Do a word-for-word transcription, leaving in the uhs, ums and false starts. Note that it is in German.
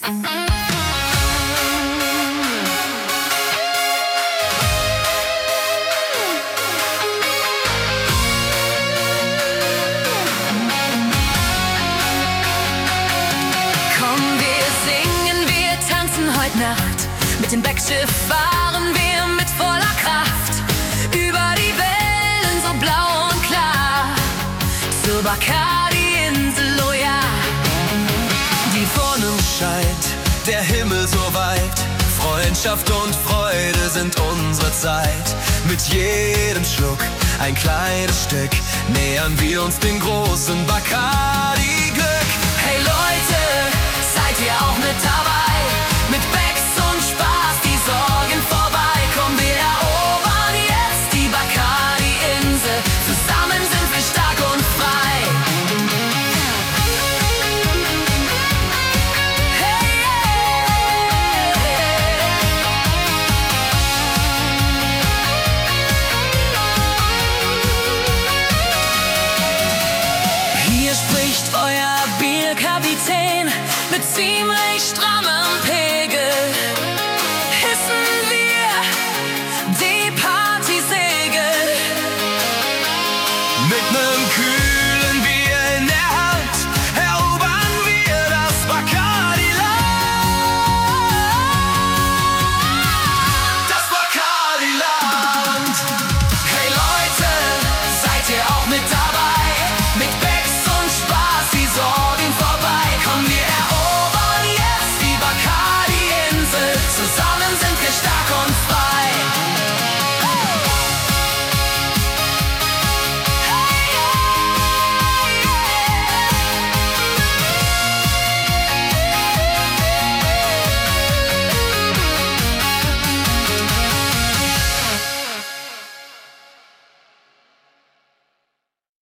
Nacht. Mit dem Backschiff fahren wir mit voller Kraft über die Wellen so blau und klar zur Bacardi-Insel, oh ja. Die Sonne scheint, der Himmel so weit, Freundschaft und Freude sind unsere Zeit. Mit jedem Schluck ein kleines Stück nähern wir uns dem großen Bacardi-Glück. Hey Leute, seid ihr auch mit dabei? Mit Becks und Spaß, die Sorgen vorbei. Komm, wir erobern jetzt die Bacardi-Insel. Zusammen sind wir stark und frei. Hey, hey. Hier spricht euer Bierkapitän mit ziemlich strammem P.